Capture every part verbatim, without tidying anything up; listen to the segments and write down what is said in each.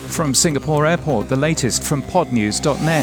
From Singapore Airport, the latest from pod news dot net.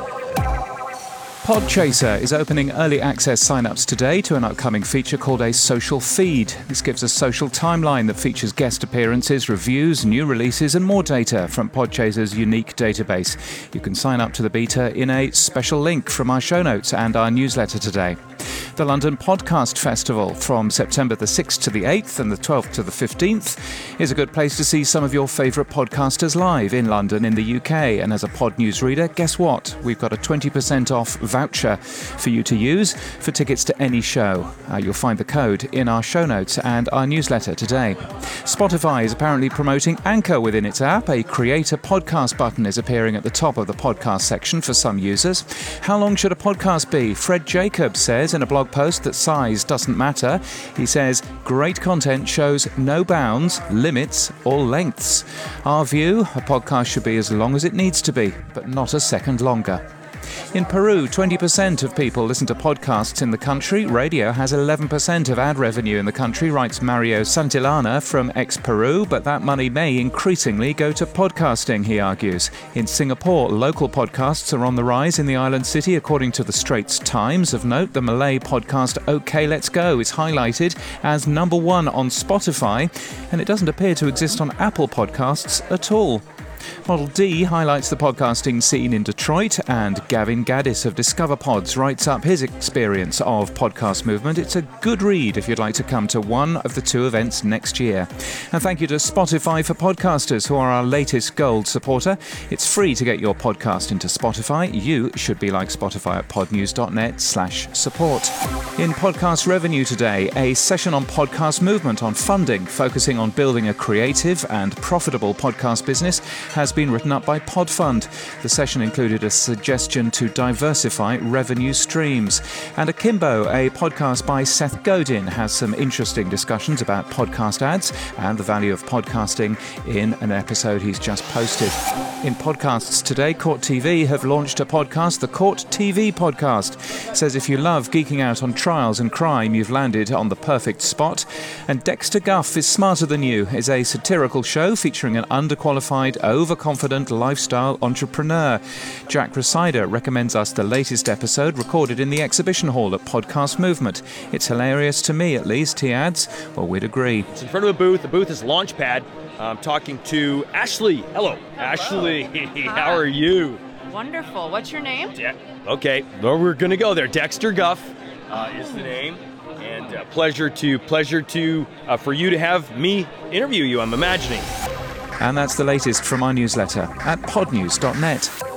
Podchaser is opening early access sign-ups today to an upcoming feature called a social feed. This gives a social timeline that features guest appearances, reviews, new releases and more data from Podchaser's unique database. You can sign up to the beta in a special link from our show notes and our newsletter today. The London Podcast Festival from September the sixth to the eighth and the twelfth to the fifteenth is a good place to see some of your favourite podcasters live in London in the U K. And as a Pod News reader, guess what? We've got a twenty percent off voucher for you to use for tickets to any show. Uh, you'll find the code in our show notes and our newsletter today. Spotify is apparently promoting Anchor within its app. A Create a Podcast button is appearing at the top of the podcast section for some users. How long should a podcast be? Fred Jacobs says in a blog post that size doesn't matter. He says, great content shows no bounds, limits, or lengths. Our view, a podcast should be as long as it needs to be, but not a second longer. In Peru, twenty percent of people listen to podcasts in the country. Radio has eleven percent of ad revenue in the country, writes Mario Santillana from ex-Peru, but that money may increasingly go to podcasting, he argues. In Singapore, local podcasts are on the rise in the island city, according to the Straits Times. Of note, the Malay podcast OK Let's Go is highlighted as number one on Spotify, and it doesn't appear to exist on Apple Podcasts at all. Model D highlights the podcasting scene in Detroit, and Gavin Gaddis of DiscoverPods writes up his experience of podcast movement. It's a good read if you'd like to come to one of the two events next year. And thank you to Spotify for Podcasters, who are our latest gold supporter. It's free to get your podcast into Spotify. You should be like Spotify at podnews.net slash support. In podcast revenue today, a session on podcast movement on funding, focusing on building a creative and profitable podcast business, has been written up by Podfund. The session included a suggestion to diversify revenue streams. And Akimbo, a podcast by Seth Godin, has some interesting discussions about podcast ads and the value of podcasting in an episode he's just posted. In podcasts today, Court T V have launched a podcast, the Court T V Podcast. It says if you love geeking out on trials and crime, you've landed on the perfect spot. And Dexter Guff is Smarter Than You is a satirical show featuring an underqualified, overconfident lifestyle entrepreneur. Jack Resider recommends us the latest episode recorded in the exhibition hall at Podcast Movement. It's hilarious to me, at least, he adds. Well, we'd agree. It's in front of a booth. The booth is Launchpad. I'm talking to Ashley. Hello, Hello. Ashley. How are you? Wonderful. What's your name? De- okay, well, we're going to go there. Dexter Guff uh, is the name. And uh, pleasure to pleasure to uh, for you to have me interview you, I'm imagining. And that's the latest from our newsletter at pod news dot net.